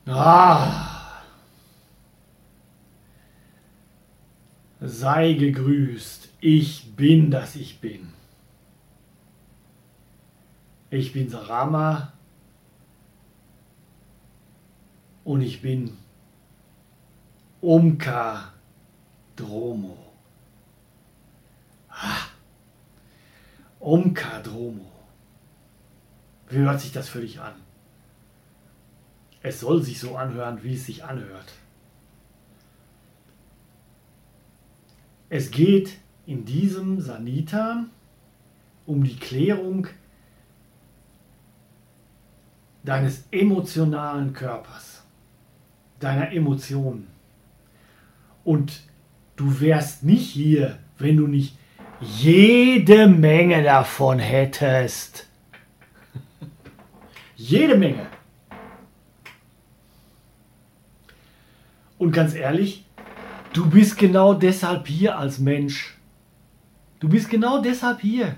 Ah, sei gegrüßt, ich bin, das ich bin. Ich bin Sarama und ich bin Omkar Dromo. Omkar Dromo. Wie hört sich das für dich an? Es soll sich so anhören, wie es sich anhört. Es geht in diesem Sanita um die Klärung deines emotionalen Körpers, deiner Emotionen. Und du wärst nicht hier, wenn du nicht jede Menge davon hättest. Jede Menge. Und ganz ehrlich, du bist genau deshalb hier als Mensch. Du bist genau deshalb hier.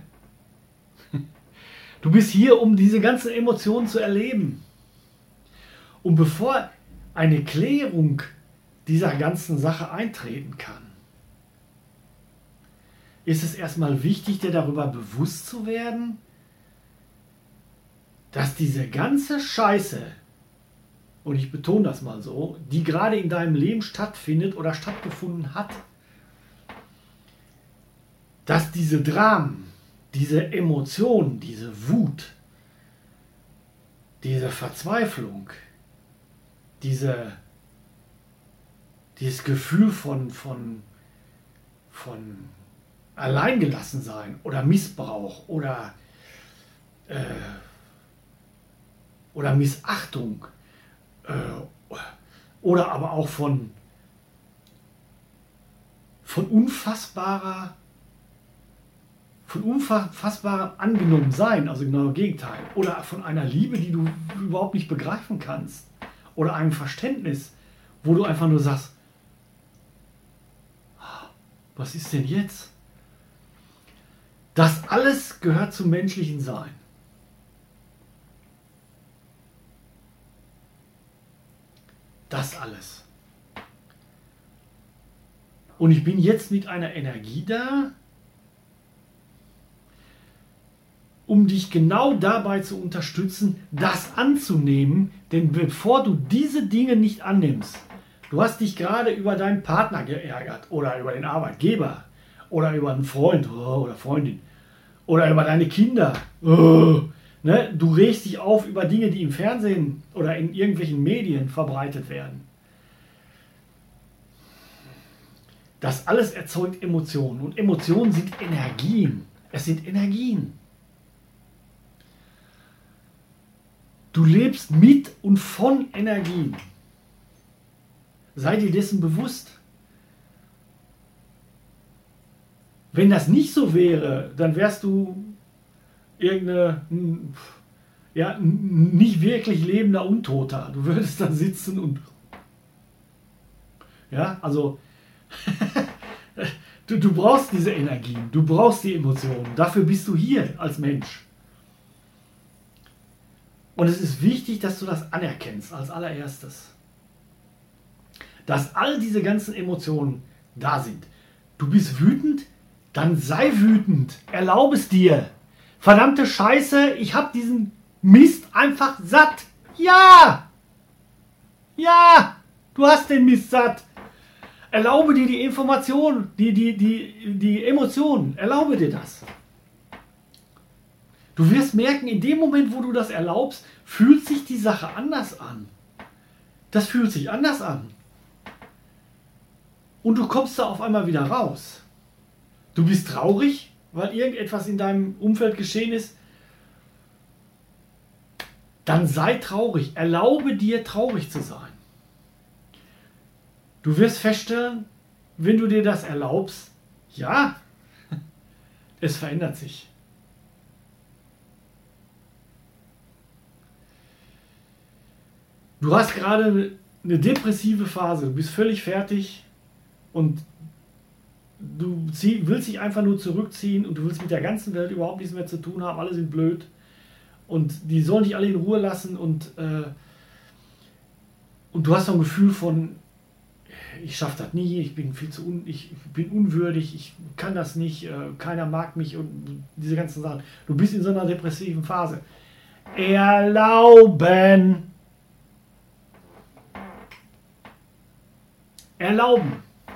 Du bist hier, um diese ganzen Emotionen zu erleben. Und bevor eine Klärung dieser ganzen Sache eintreten kann, ist es erstmal wichtig, dir darüber bewusst zu werden, dass diese ganze Scheiße, und ich betone das mal so, die gerade in deinem Leben stattfindet oder stattgefunden hat, dass diese Dramen, diese Emotionen, diese Wut, diese Verzweiflung, dieses Gefühl von Alleingelassensein oder Missbrauch oder Missachtung oder aber auch von unfassbarem Angenommensein, also genau das Gegenteil, oder von einer Liebe, die du überhaupt nicht begreifen kannst, oder einem Verständnis, wo du einfach nur sagst, was ist denn jetzt? Das alles gehört zum menschlichen Sein. Das alles. Und ich bin jetzt mit einer Energie da, um dich genau dabei zu unterstützen, das anzunehmen. Denn bevor du diese Dinge nicht annimmst, du hast dich gerade über deinen Partner geärgert oder über den Arbeitgeber oder über einen Freund oder Freundin oder über deine Kinder. Ne? Du regst dich auf über Dinge, die im Fernsehen oder in irgendwelchen Medien verbreitet werden. Das alles erzeugt Emotionen und Emotionen sind Energien. Es sind Energien. Du lebst mit und von Energien. Sei dir dessen bewusst. Wenn das nicht so wäre, dann wärst du nicht wirklich lebender Untoter. Du würdest da sitzen und du brauchst diese Energien, du brauchst die Emotionen. Dafür bist du hier als Mensch. Und es ist wichtig, dass du das anerkennst als allererstes. Dass all diese ganzen Emotionen da sind. Du bist wütend, dann sei wütend. Erlaube es dir. Verdammte Scheiße, ich hab diesen Mist einfach satt. Ja! Ja! Du hast den Mist satt. Erlaube dir die Information, die Emotionen. Erlaube dir das. Du wirst merken, in dem Moment, wo du das erlaubst, fühlt sich die Sache anders an. Das fühlt sich anders an. Und du kommst da auf einmal wieder raus. Du bist traurig, weil irgendetwas in deinem Umfeld geschehen ist. Dann sei traurig. Erlaube dir, traurig zu sein. Du wirst feststellen, wenn du dir das erlaubst, ja, es verändert sich. Du hast gerade eine depressive Phase, du bist völlig fertig und du willst dich einfach nur zurückziehen und du willst mit der ganzen Welt überhaupt nichts mehr zu tun haben, alle sind blöd und die sollen dich alle in Ruhe lassen und und du hast so ein Gefühl von, ich schaffe das nie, ich bin viel zu ich bin unwürdig, ich kann das nicht, keiner mag mich und diese ganzen Sachen. Du bist in so einer depressiven Phase. Erlauben. Erlauben.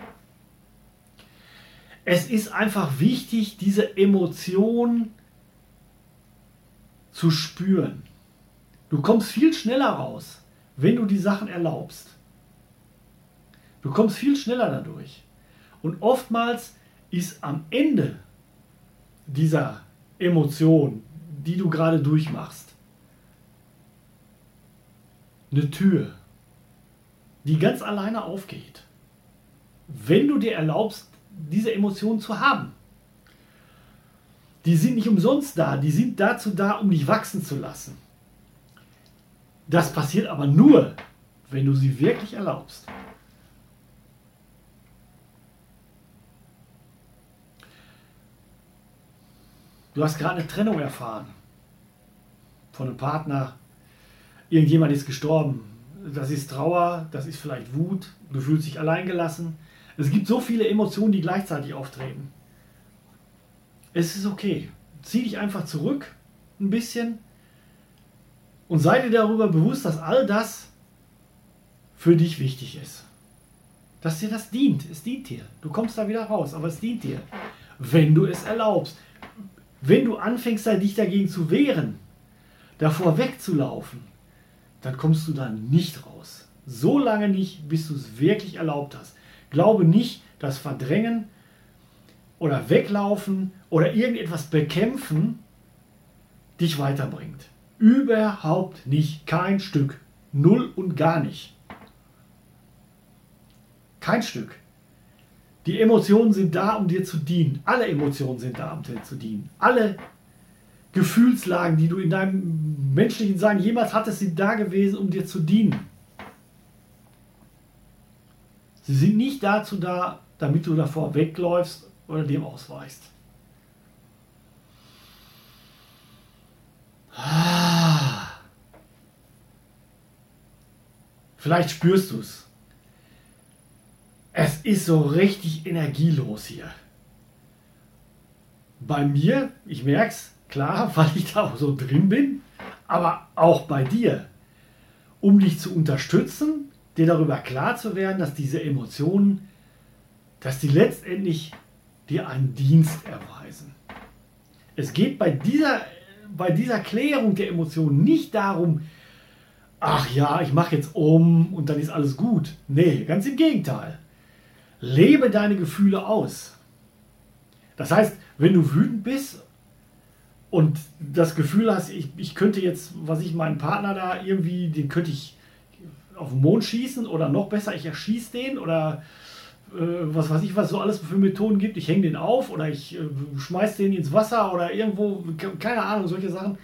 Es ist einfach wichtig, diese Emotion zu spüren. Du kommst viel schneller raus, wenn du die Sachen erlaubst. Du kommst viel schneller dadurch. Und oftmals ist am Ende dieser Emotion, die du gerade durchmachst, eine Tür, die ganz alleine aufgeht. Wenn du dir erlaubst, diese Emotionen zu haben. Die sind nicht umsonst da, die sind dazu da, um dich wachsen zu lassen. Das passiert aber nur, wenn du sie wirklich erlaubst. Du hast gerade eine Trennung erfahren von einem Partner, irgendjemand ist gestorben. Das ist Trauer, das ist vielleicht Wut, du fühlst dich alleingelassen. Es gibt so viele Emotionen, die gleichzeitig auftreten. Es ist okay. Zieh dich einfach zurück ein bisschen und sei dir darüber bewusst, dass all das für dich wichtig ist. Dass dir das dient. Es dient dir. Du kommst da wieder raus, aber es dient dir. Wenn du es erlaubst. Wenn du anfängst, dich dagegen zu wehren, davor wegzulaufen, dann kommst du da nicht raus. So lange nicht, bis du es wirklich erlaubt hast. Glaube nicht, dass Verdrängen oder Weglaufen oder irgendetwas bekämpfen dich weiterbringt. Überhaupt nicht. Kein Stück. Null und gar nicht. Kein Stück. Die Emotionen sind da, um dir zu dienen. Alle Emotionen sind da, um dir zu dienen. Alle Gefühlslagen, die du in deinem menschlichen Sein jemals hattest, sind da gewesen, um dir zu dienen. Sie sind nicht dazu da, damit du davor wegläufst oder dem ausweichst. Vielleicht spürst du es. Es ist so richtig energielos hier. Bei mir, ich merke es, klar, weil ich da auch so drin bin, aber auch bei dir, um dich zu unterstützen, dir darüber klar zu werden, dass diese Emotionen, dass die letztendlich dir einen Dienst erweisen. Es geht bei dieser Klärung der Emotionen nicht darum, ach ja, ich mache jetzt um und dann ist alles gut. Nee, ganz im Gegenteil. Lebe deine Gefühle aus. Das heißt, wenn du wütend bist und das Gefühl hast, ich könnte jetzt, meinen Partner da irgendwie, den könnte ich auf den Mond schießen oder noch besser, ich erschieße den oder was weiß ich, was so alles für Methoden gibt. Ich hänge den auf oder ich schmeiß den ins Wasser oder irgendwo, keine Ahnung, solche Sachen.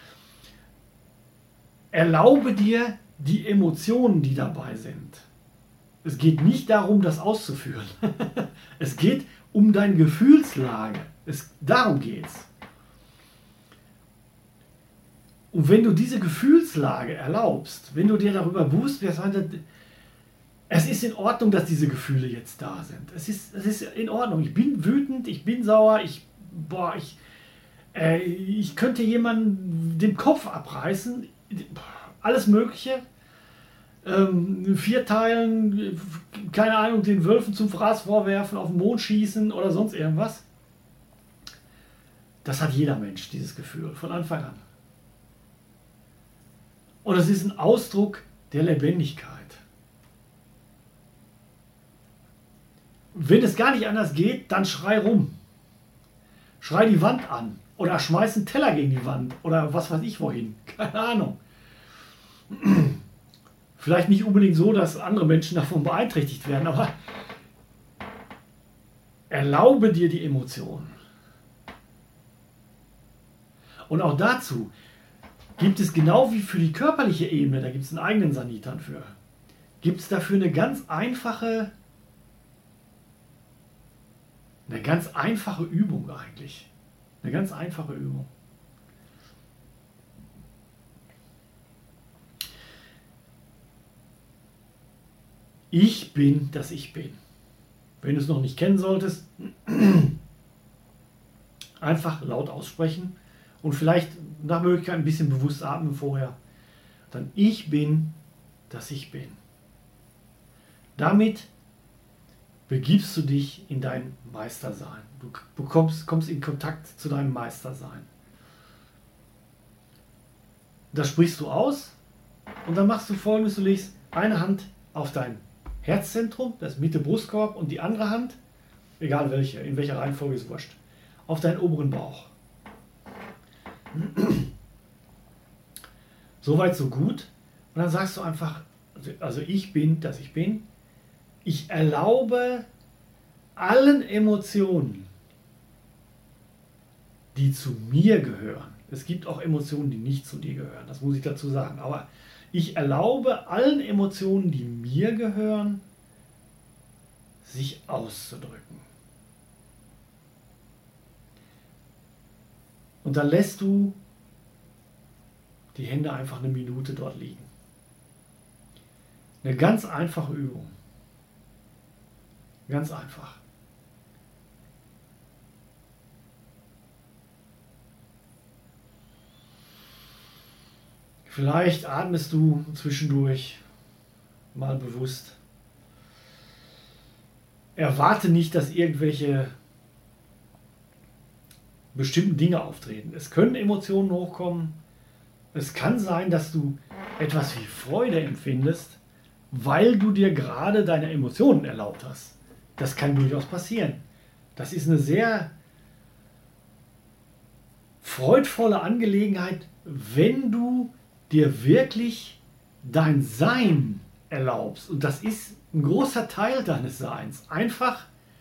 Erlaube dir die Emotionen, die dabei sind. Es geht nicht darum, das auszuführen. Es geht um deine Gefühlslage. Darum geht's. Und wenn du diese Gefühlslage erlaubst, wenn du dir darüber bewusst wirst, es ist in Ordnung, dass diese Gefühle jetzt da sind. Es ist in Ordnung. Ich bin wütend, ich bin sauer, ich könnte jemanden den Kopf abreißen. Alles Mögliche. 4 Teilen, keine Ahnung, den Wölfen zum Fraß vorwerfen, auf den Mond schießen oder sonst irgendwas. Das hat jeder Mensch, dieses Gefühl, von Anfang an. Und es ist ein Ausdruck der Lebendigkeit. Wenn es gar nicht anders geht, dann schrei rum. Schrei die Wand an. Oder schmeiß einen Teller gegen die Wand. Oder was weiß ich wohin. Keine Ahnung. Vielleicht nicht unbedingt so, dass andere Menschen davon beeinträchtigt werden, aber erlaube dir die Emotionen. Und auch dazu gibt es genau wie für die körperliche Ebene, da gibt es einen eigenen Sanitan für, gibt es dafür eine ganz einfache Übung eigentlich. Eine ganz einfache Übung. Ich bin, dass ich bin. Wenn du es noch nicht kennen solltest, einfach laut aussprechen und vielleicht nach Möglichkeit ein bisschen bewusst atmen vorher. Dann ich bin, dass ich bin. Damit begibst du dich in dein Meistersein. Du kommst in Kontakt zu deinem Meistersein. Das sprichst du aus und dann machst du Folgendes. Du legst eine Hand auf dein Herzzentrum, das Mitte Brustkorb, und die andere Hand, egal welche, in welcher Reihenfolge ist wurscht, auf deinen oberen Bauch. Soweit, so gut. Und dann sagst du einfach, also ich bin, dass ich bin. Ich erlaube allen Emotionen, die zu mir gehören. Es gibt auch Emotionen, die nicht zu dir gehören, das muss ich dazu sagen. Aber ich erlaube allen Emotionen, die mir gehören, sich auszudrücken. Und dann lässt du die Hände einfach eine Minute dort liegen. Eine ganz einfache Übung. Ganz einfach. Vielleicht atmest du zwischendurch mal bewusst. Erwarte nicht, dass irgendwelche bestimmten Dinge auftreten. Es können Emotionen hochkommen. Es kann sein, dass du etwas wie Freude empfindest, weil du dir gerade deine Emotionen erlaubt hast. Das kann durchaus passieren. Das ist eine sehr freudvolle Angelegenheit, wenn du dir wirklich dein Sein erlaubst. Und das ist ein großer Teil deines Seins. Einfach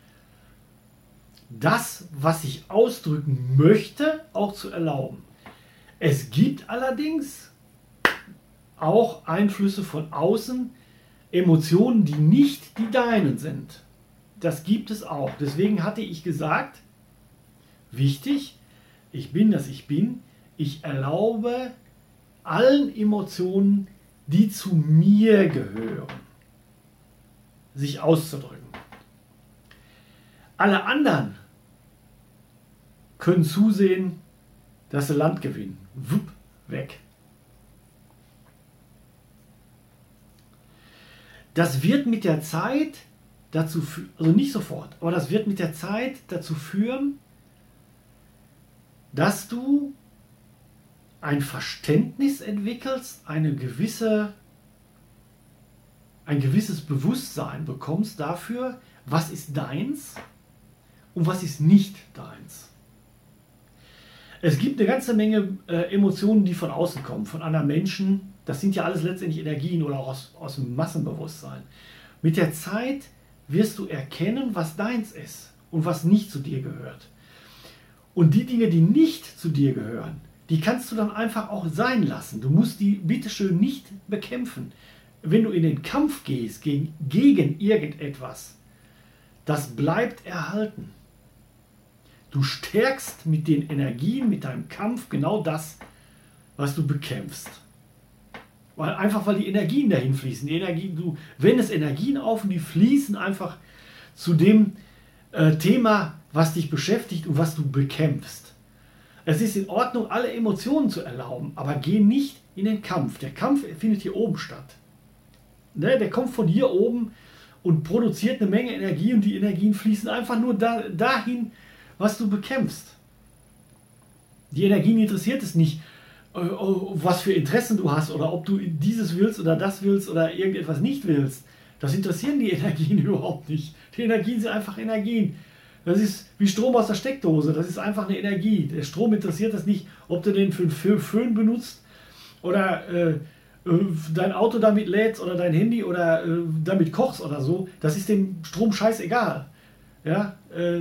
das, was ich ausdrücken möchte, auch zu erlauben. Es gibt allerdings auch Einflüsse von außen, Emotionen, die nicht die deinen sind. Das gibt es auch. Deswegen hatte ich gesagt, wichtig, ich bin, dass ich bin. Ich erlaube allen Emotionen, die zu mir gehören, sich auszudrücken. Alle anderen können zusehen, dass sie Land gewinnen. Wupp, weg. Das wird mit der Zeit dazu führen, also nicht sofort, aber das wird mit der Zeit dazu führen, dass du ein Verständnis entwickelst, ein gewisses Bewusstsein bekommst dafür, was ist deins und was ist nicht deins. Es gibt eine ganze Menge Emotionen, die von außen kommen, von anderen Menschen. Das sind ja alles letztendlich Energien oder auch aus dem Massenbewusstsein. Mit der Zeit wirst du erkennen, was deins ist und was nicht zu dir gehört. Und die Dinge, die nicht zu dir gehören, die kannst du dann einfach auch sein lassen. Du musst die bitteschön nicht bekämpfen. Wenn du in den Kampf gehst gegen irgendetwas, das bleibt erhalten. Du stärkst mit den Energien, mit deinem Kampf genau das, was du bekämpfst. Weil die Energien dahin fließen. Du wendest Energien auf und die fließen einfach zu dem Thema, was dich beschäftigt und was du bekämpfst. Es ist in Ordnung, alle Emotionen zu erlauben, aber geh nicht in den Kampf. Der Kampf findet hier oben statt. Der kommt von hier oben und produziert eine Menge Energie und die Energien fließen einfach nur dahin, was du bekämpfst. Die Energien interessiert es nicht, was für Interessen du hast oder ob du dieses willst oder das willst oder irgendetwas nicht willst. Das interessieren die Energien überhaupt nicht. Die Energien sind einfach Energien. Das ist wie Strom aus der Steckdose. Das ist einfach eine Energie. Der Strom interessiert das nicht, ob du den für Föhn benutzt oder dein Auto damit lädst oder dein Handy oder damit kochst oder so. Das ist dem Strom scheißegal. Ja?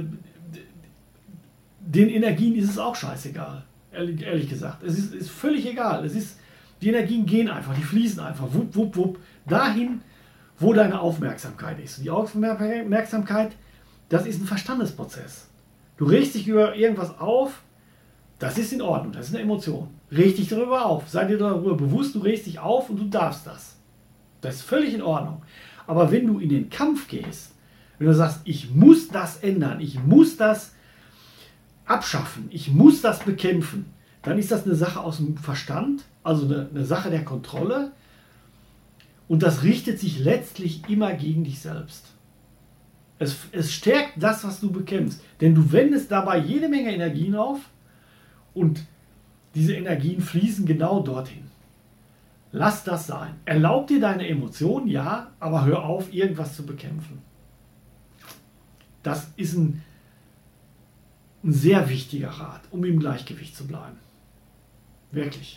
Den Energien ist es auch scheißegal. Ehrlich gesagt. Es ist völlig egal. Die Energien gehen einfach, die fließen einfach. Wupp, wupp, wupp. Dahin, wo deine Aufmerksamkeit ist. Die Aufmerksamkeit, das ist ein Verstandesprozess. Du regst dich über irgendwas auf, das ist in Ordnung, das ist eine Emotion. Reg dich darüber auf, sei dir darüber bewusst, du regst dich auf und du darfst das. Das ist völlig in Ordnung. Aber wenn du in den Kampf gehst, wenn du sagst, ich muss das ändern, ich muss das abschaffen, ich muss das bekämpfen, dann ist das eine Sache aus dem Verstand, also eine Sache der Kontrolle. Und das richtet sich letztlich immer gegen dich selbst. Es stärkt das, was du bekämpfst. Denn du wendest dabei jede Menge Energien auf und diese Energien fließen genau dorthin. Lass das sein. Erlaub dir deine Emotionen, ja, aber hör auf, irgendwas zu bekämpfen. Das ist ein sehr wichtiger Rat, um im Gleichgewicht zu bleiben. Wirklich.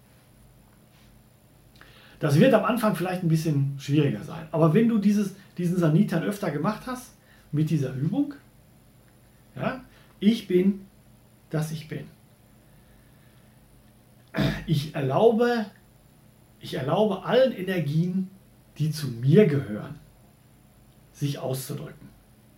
Das wird am Anfang vielleicht ein bisschen schwieriger sein. Aber wenn du diesen Sanitan öfter gemacht hast, mit dieser Übung, ja, ich bin, dass ich bin. Ich erlaube allen Energien, die zu mir gehören, sich auszudrücken.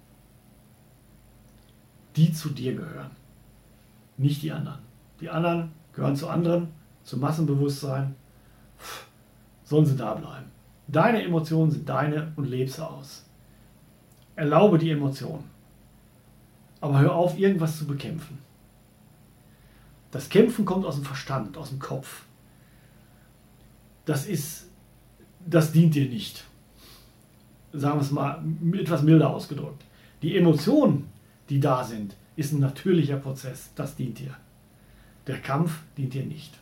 Die zu dir gehören, nicht die anderen. Die anderen gehören zu anderen, zum Massenbewusstsein. Sollen sie da bleiben. Deine Emotionen sind deine und lebe sie aus. Erlaube die Emotionen. Aber hör auf, irgendwas zu bekämpfen. Das Kämpfen kommt aus dem Verstand, aus dem Kopf. Das dient dir nicht. Sagen wir es mal etwas milder ausgedrückt. Die Emotionen, die da sind, ist ein natürlicher Prozess. Das dient dir. Der Kampf dient dir nicht.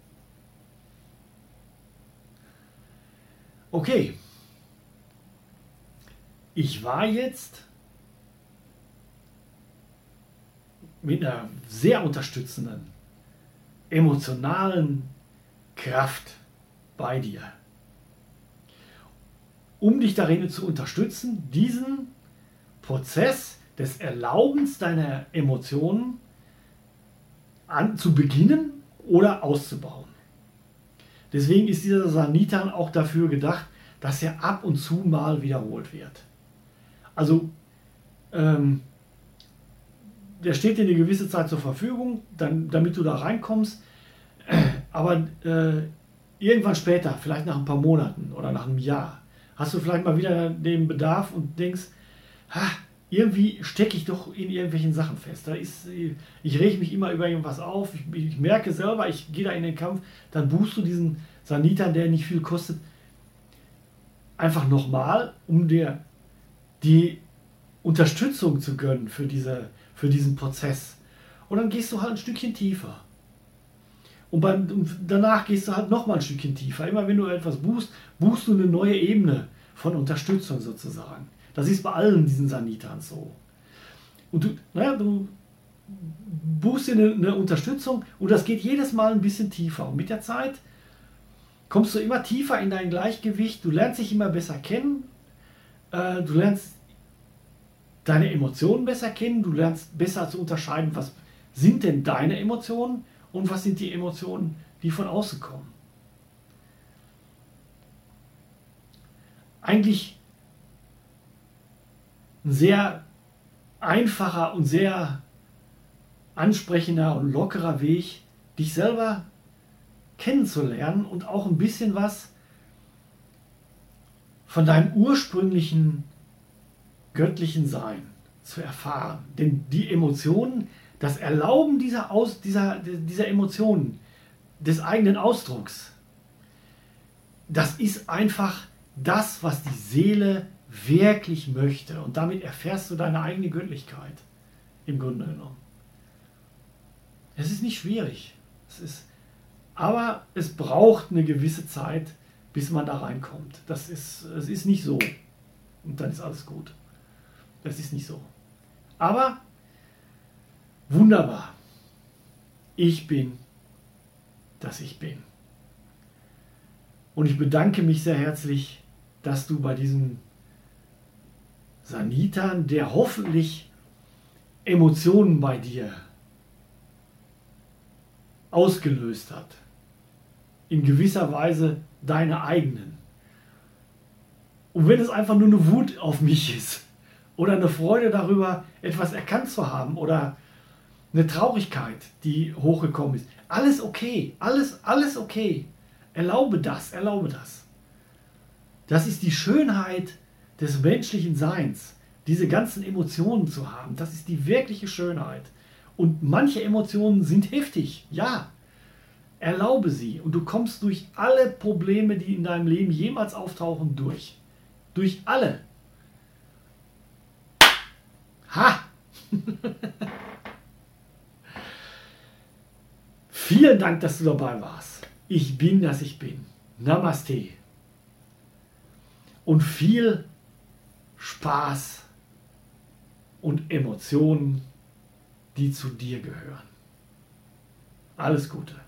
Okay, ich war jetzt mit einer sehr unterstützenden, emotionalen Kraft bei dir, um dich darin zu unterstützen, diesen Prozess des Erlaubens deiner Emotionen zu beginnen oder auszubauen. Deswegen ist dieser Sanitan auch dafür gedacht, dass er ab und zu mal wiederholt wird. Also, der steht dir eine gewisse Zeit zur Verfügung, damit du da reinkommst. Aber irgendwann später, vielleicht nach ein paar Monaten oder nach einem Jahr, hast du vielleicht mal wieder den Bedarf und denkst, irgendwie stecke ich doch in irgendwelchen Sachen fest. Ich rege mich immer über irgendwas auf, ich merke selber, ich gehe da in den Kampf, dann buchst du diesen Sanitan, der nicht viel kostet, einfach nochmal, um dir die Unterstützung zu gönnen für diesen Prozess. Und dann gehst du halt ein Stückchen tiefer. Und danach gehst du halt nochmal ein Stückchen tiefer. Immer wenn du etwas buchst, buchst du eine neue Ebene von Unterstützung sozusagen. Das ist bei allen diesen Sanitans so. Und du buchst dir eine Unterstützung und das geht jedes Mal ein bisschen tiefer. Und mit der Zeit kommst du immer tiefer in dein Gleichgewicht, du lernst dich immer besser kennen, du lernst deine Emotionen besser kennen, du lernst besser zu unterscheiden, was sind denn deine Emotionen und was sind die Emotionen, die von außen kommen. Eigentlich ein sehr einfacher und sehr ansprechender und lockerer Weg, dich selber kennenzulernen und auch ein bisschen was von deinem ursprünglichen göttlichen Sein zu erfahren. Denn die Emotionen, das Erlauben dieser Emotionen, des eigenen Ausdrucks, das ist einfach das, was die Seele wirklich möchte. Und damit erfährst du deine eigene Göttlichkeit, im Grunde genommen. Es ist nicht schwierig. Aber es braucht eine gewisse Zeit, bis man da reinkommt. Es ist nicht so. Und dann ist alles gut. Das ist nicht so. Aber wunderbar. Ich bin, dass ich bin. Und ich bedanke mich sehr herzlich, dass du bei diesem Sanitan, der hoffentlich Emotionen bei dir ausgelöst hat, in gewisser Weise deine eigenen. Und wenn es einfach nur eine Wut auf mich ist oder eine Freude darüber, etwas erkannt zu haben oder eine Traurigkeit, die hochgekommen ist, alles okay, alles okay. Erlaube das. Das ist die Schönheit des menschlichen Seins, diese ganzen Emotionen zu haben. Das ist die wirkliche Schönheit. Und manche Emotionen sind heftig, ja. Erlaube sie und du kommst durch alle Probleme, die in deinem Leben jemals auftauchen, durch. Durch alle. Ha! Vielen Dank, dass du dabei warst. Ich bin, dass ich bin. Namaste. Und viel Spaß und Emotionen, die zu dir gehören. Alles Gute.